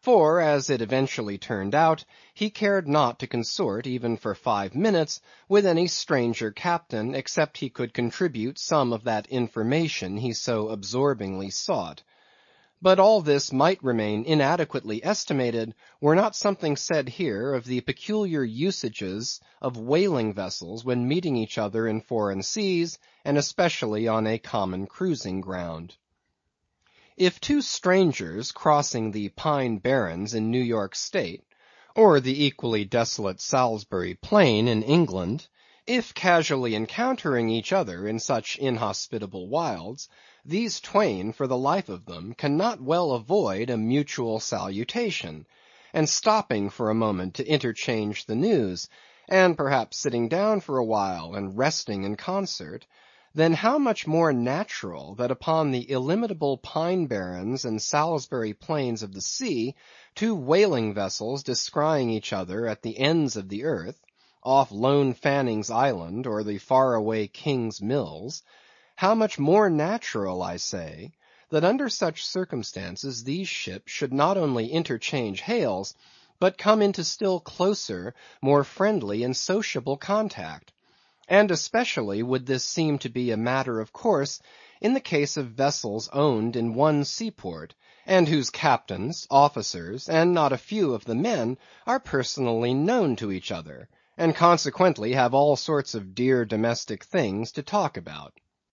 For, as it eventually turned out, he cared not to consort, even for 5 minutes, with any stranger captain, except he could contribute some of that information he so absorbingly sought. But all this might remain inadequately estimated, were not something said here of the peculiar usages of whaling vessels when meeting each other in foreign seas, and especially on a common cruising ground. If two strangers crossing the Pine Barrens in New York State, or the equally desolate Salisbury Plain in England, if casually encountering each other in such inhospitable wilds, these twain for the life of them cannot well avoid a mutual salutation, and stopping for a moment to interchange the news, and perhaps sitting down for a while and resting in concert, then how much more natural that upon the illimitable Pine Barrens and Salisbury Plains of the sea, two whaling vessels descrying each other at the ends of the earth, off Lone Fanning's Island or the far-away King's Mills, how much more natural, I say, that under such circumstances these ships should not only interchange hails, but come into still closer, more friendly and sociable contact. And especially would this seem to be a matter of course in the case of vessels owned in one seaport, and whose captains, officers, and not a few of the men, are personally known to each other, and consequently have all sorts of dear domestic things to talk about.